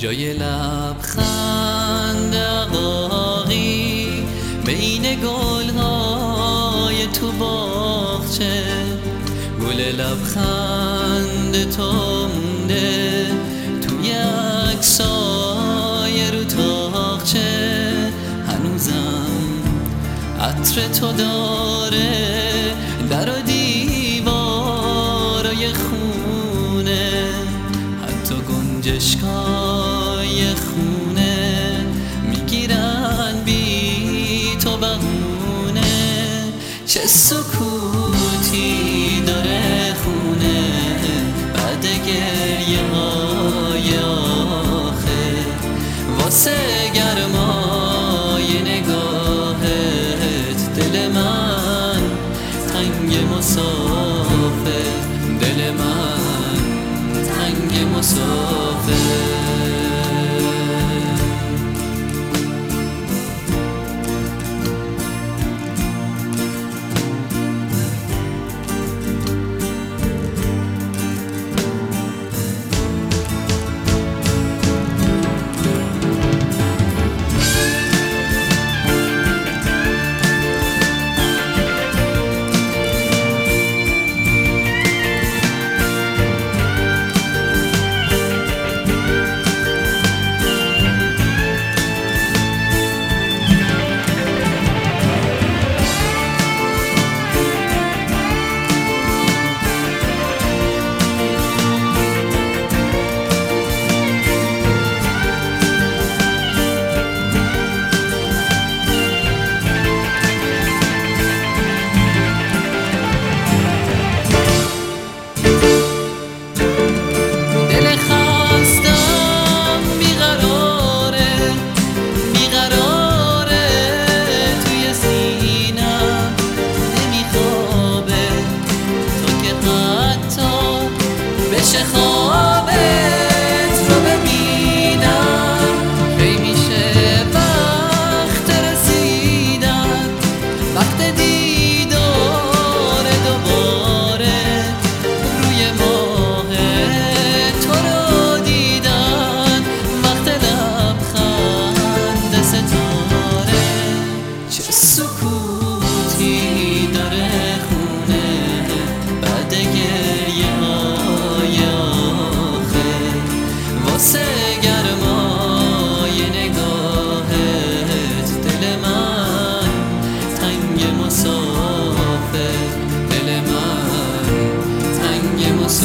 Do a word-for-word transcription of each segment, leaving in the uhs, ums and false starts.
جای لبخند عقاقی بین گلهای تو باغچه، گل لبخند تو مونده توی عکسای رو تاقچه، هنوزم عطر تو داره در و دیوارای خونه، حتی گنجشکای خونه میگیرن بی تو بهونه. چه سکوتی داره خونه بعد گریه های آخر، واسه گرمای نگاهت دل من تنگ مسافر، دل من تنگ مسافر. سکوتی داره خونه بعد گریه های آخر، واسه گرمای نگاهت دل من تنگ مسافر، دل من تنگ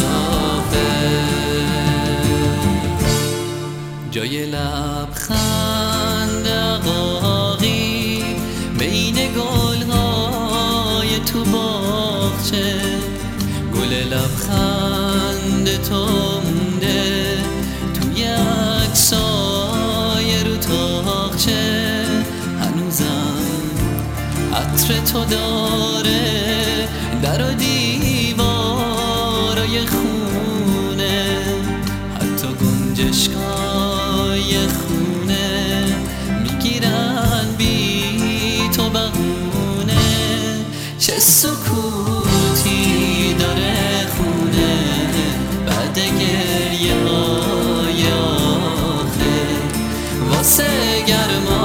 مسافر. جای لبخند عقاقی بین گلهای تو باغچه، گل لبخند تو مونده توی عکسای رو تاقچه، هنوزم عطر تو داره در و دیوارای خونه، حتی گنجشکای خونه میگیرن بی تو بهونه. چه سکوتی داره خونه بعد گریه های آخر، واسه گرما